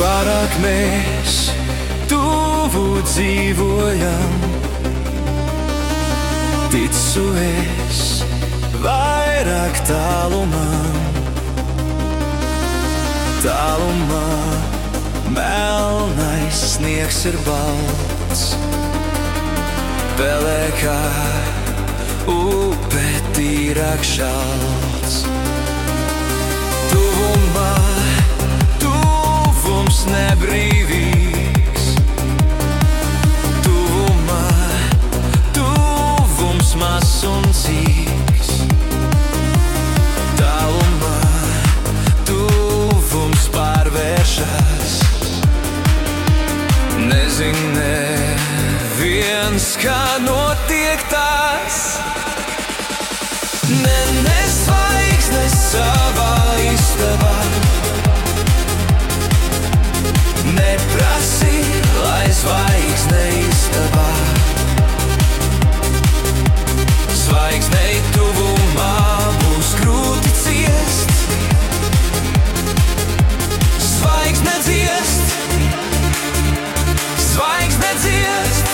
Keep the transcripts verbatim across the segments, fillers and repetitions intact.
Pārāk mēs tuvu dzīvojam, ticu es vairāk tālumā, tālumā melnais sniegs ir balts, pelēkā upe tīrāk šalts. Tuvumā tuvums nebrīvīgs, tuvumā tuvums mazs un cīks, tālumā tuvums pārvēršas. Nezin neviens, kā notiek tās, ne, ne zvaigznes savā istabā, neprasi, lai zvaigzne istabā, zvaigznei tuvumā būs grūti ciest, zvaigzne dziest, zvaigzne dziest.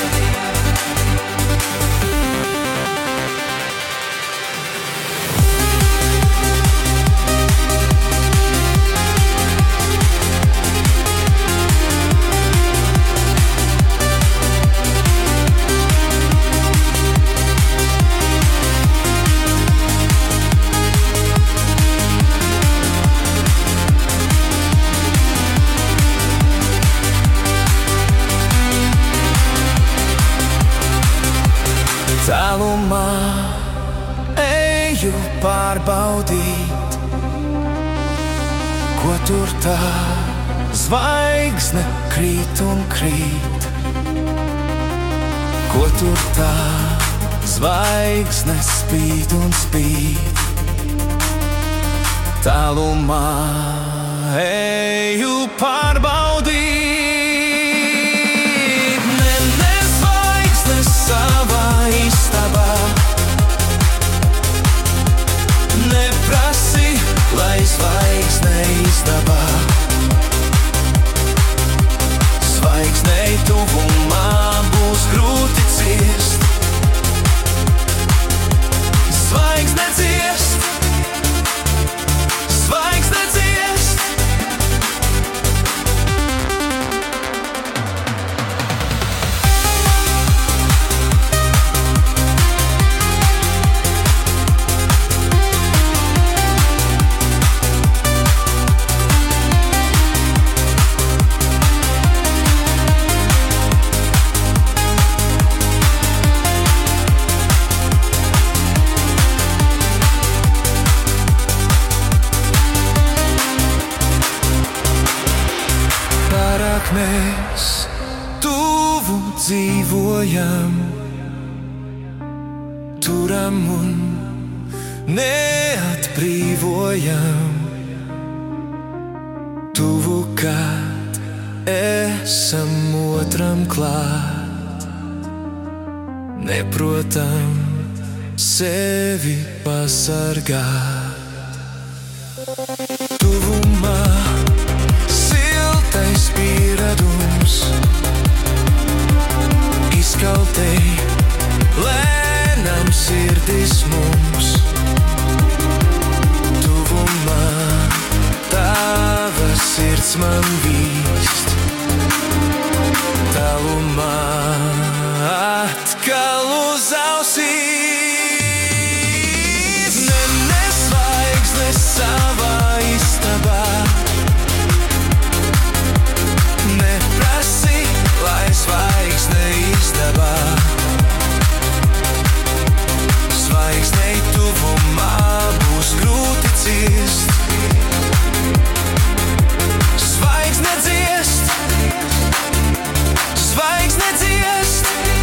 Tālumā eju pārbaudīt, ko tur tā zvaigzne krīt un krīt, ko tur tā zvaigzne spīd un spīd. Tālumā eju pārbaudīt, ne, ne zvaigzne savā istabā, neprasi, lai zvaigzne istabā, zvaigznei tuvumā būs grūti ciest, zvaigzne dziest, zvaigzne dziest. Mēs tuvu dzīvojam, turam un neatbrīvojam, tuvu, kad esam otram klāt, neprotam sevi pasargāt. Tuvumā siltais pieredums, izkautei lēnām sirdis mums. Tuvumā tava sirds man vīst, tālumā atkal uz ausīs. Ne, ne zvaigznes savā istabā, neprasi, lai zvaigzne istabā, zvaigznei tuvumā būs grūti ciest, zvaigzne dziest, zvaigzne dziest.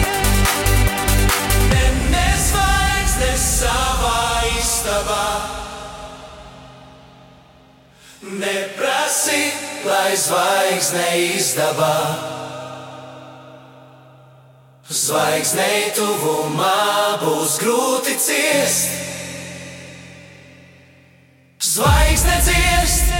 Ne, ne zvaigznes savā istabā, neprasi, lai zvaigzne izdabā, zvaigznei tuvumā būs grūti ciest, zvaigzne dziest.